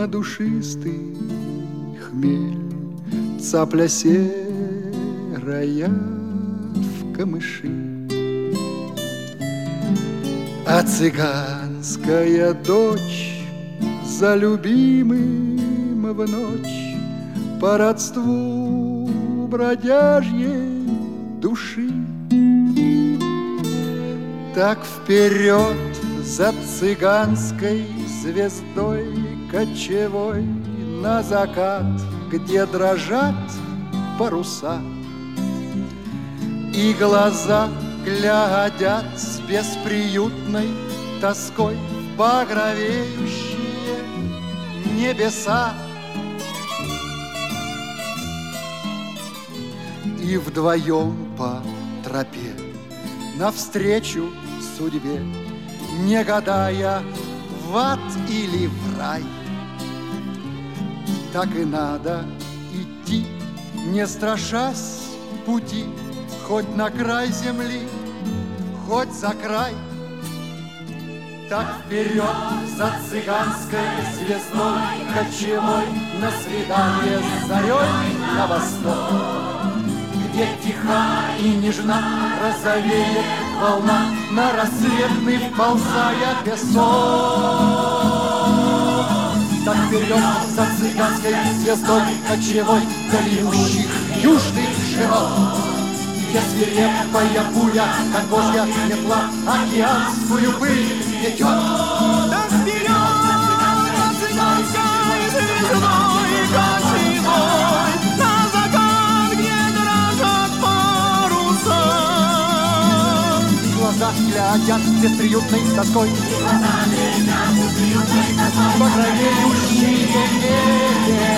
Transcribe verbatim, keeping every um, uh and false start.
на душистый хмель, цапля серая в камыши. А цыганская дочь за любимым в ночь по родству бродяжьей души. Так вперед за цыганской звездой кочевой на закат, где дрожат паруса, и глаза глядят с бесприютной тоской в багровеющие небеса. И вдвоем по тропе навстречу судьбе, не гадая, в ад или в рай, так и надо идти, не страшась пути, хоть на край земли, хоть за край. Так вперед за цыганской звездой кочевой на свидание с зарей на восток, где тиха и нежна розовеет волна, на рассветный вползая песок. Так вперед за цыганской звездой кочевой дающих южных широт, где свирепая буря, как божья метла, океанскую пыль метет. Так вперед за цыганской звездой кочевой на закат, где дрожат паруса. Глаза глядят бесприютной тоской, Глаза глядят бесприютной тоской, багровеющие небеса.